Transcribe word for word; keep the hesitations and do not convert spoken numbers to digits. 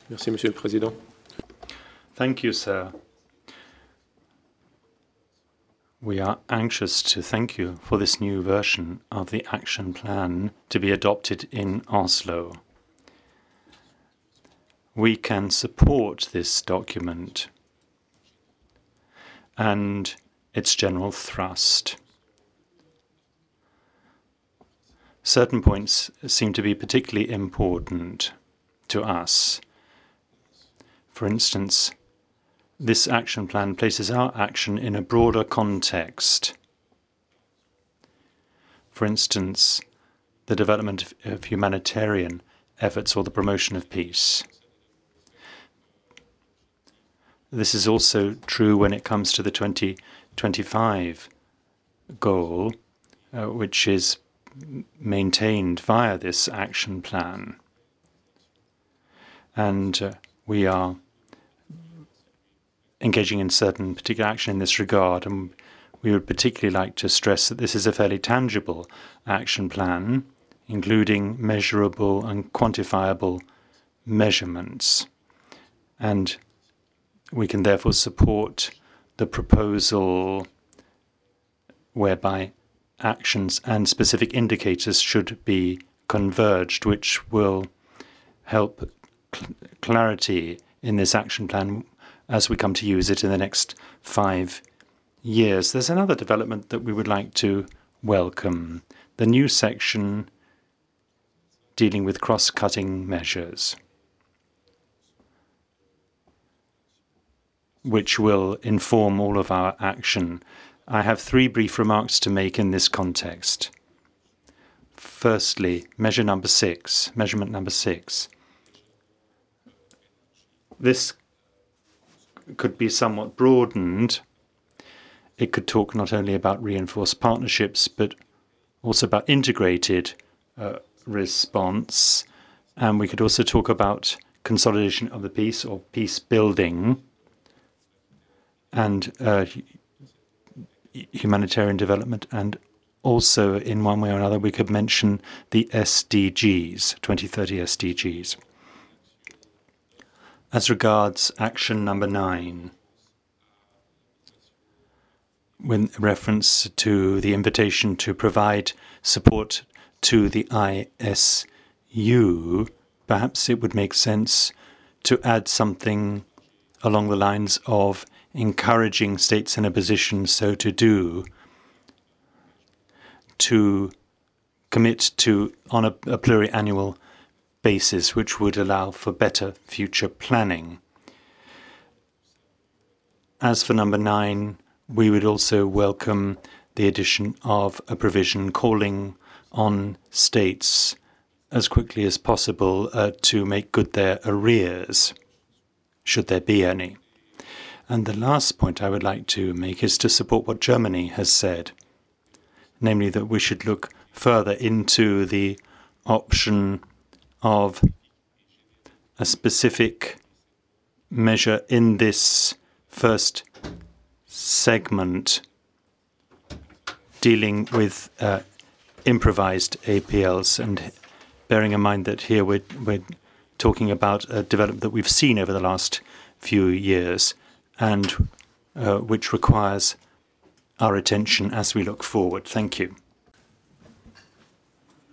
Merci, Monsieur le Président. Thank you, sir. We are anxious to thank you for this new version of the action plan to be adopted in Oslo. We can support this document and its general thrust. Certain points seem to be particularly important to us. For instance, this action plan places our action in a broader context. For instance, the development of humanitarian efforts or the promotion of peace. This is also true when it comes to the twenty twenty-five goal, uh, which is maintained via this action plan. And uh, we are engaging in certain particular action in this regard, and we would particularly like to stress that this is a fairly tangible action plan, including measurable and quantifiable measurements. And we can therefore support the proposal whereby actions and specific indicators should be converged, which will help cl- clarity in this action plan as we come to use it in the next five years. There's another development that we would like to welcome, the new section dealing with cross-cutting measures, which will inform all of our action. I have three brief remarks to make in this context. Firstly, measure number six, measurement number six. This could be somewhat broadened. It could talk not only about reinforced partnerships, but also about integrated uh, response. And we could also talk about consolidation of the peace or peace building and uh, humanitarian development. And also, in one way or another, we could mention the S D Gs, twenty thirty S D Gs. As regards action number nine, with reference to the invitation to provide support to the I S U, perhaps it would make sense to add something along the lines of encouraging states in a position so to do to commit to on a, a pluriannual basis, which would allow for better future planning. As for number nine, we would also welcome the addition of a provision calling on states as quickly as possible uh, to make good their arrears, should there be any. And the last point I would like to make is to support what Germany has said, namely that we should look further into the option of a specific measure in this first segment dealing with uh, improvised A P Ls, and bearing in mind that here we're, we're talking about a development that we've seen over the last few years and uh, which requires our attention as we look forward. Thank you.